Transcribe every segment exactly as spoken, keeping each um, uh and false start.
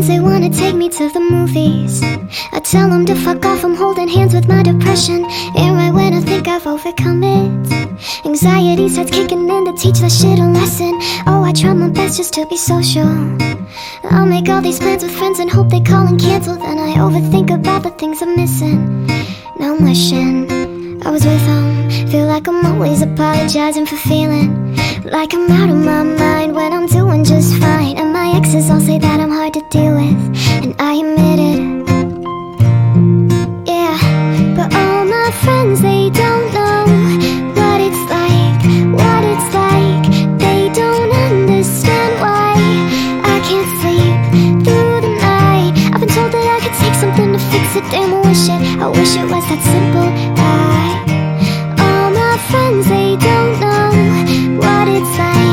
friends, they wanna take me to the movies. I tell them to fuck off, I'm holding hands with my depression. And right when I think I've overcome it, anxiety starts kicking in to teach that shit a lesson. Oh, I try my best just to be social. I'll make all these plans with friends and hope they call and cancel. Then I overthink about the things I'm missing. Now I'm wishing I was with them. Feel like I'm always apologizing for feeling like I'm out of my mind when I'm doing just fine. And my exes all say that I'm hard to deal with, and I admit it. Yeah, but all my friends, they don't know what it's like, what it's like. They don't understand why I can't sleep through the night. I've been told that I could take something to fix it. Damn, I wish it, I wish it was that simple. I, all my friends, they don't know what it's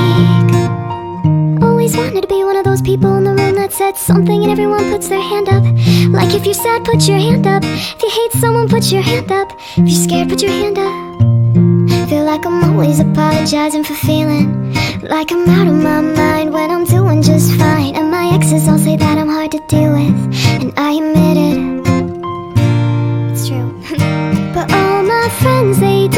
like. Always wanted to be one of those people in the room that said something and everyone puts their hand up. Like if you're sad, put your hand up. If you hate someone, put your hand up. If you're scared, put your hand up. Feel like I'm always apologizing for feeling like I'm out of my mind when I'm doing just fine. And my exes all say that I'm hard to deal with, and I admit it. It's true. But all my friends, they